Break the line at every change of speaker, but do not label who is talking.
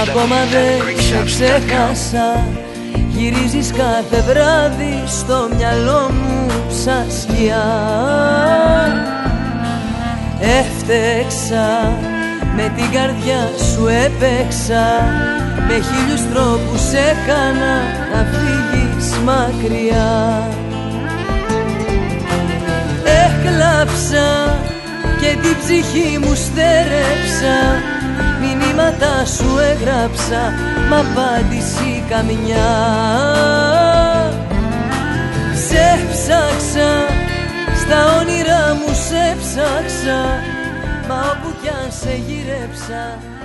ακόμα δεν σε ξέχασα. Γυρίζεις κάθε βράδυ στο μυαλό μου σαν σκιά. Έφτεξα, με την καρδιά σου έπαιξα, με χίλιους τρόπους έκανα να φύγεις μακριά. Έκλαψα και την ψυχή μου στέρεψα, μηνύματα σου έγραψα, μ' απάντηση καμιά. Σε ψάξα, στα όνειρά μου σε ψάξα, μα όπου κι αν σε γύρεψα